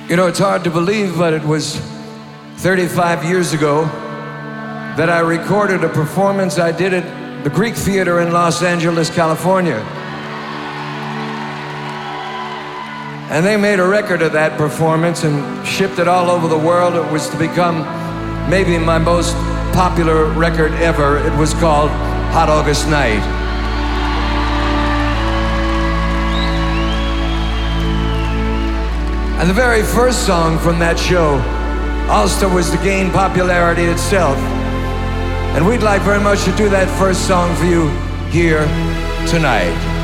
You know, it's hard to believe, but it was 35 years ago that I recorded a performance I did at the Greek Theater in Los Angeles, California. And they made a record of that performance and shipped it all over the world. It was to become maybe my most popular record ever. It was called Hot August Night. And the very first song from that show also was to gain popularity itself. And we'd like very much to do that first song for you here tonight.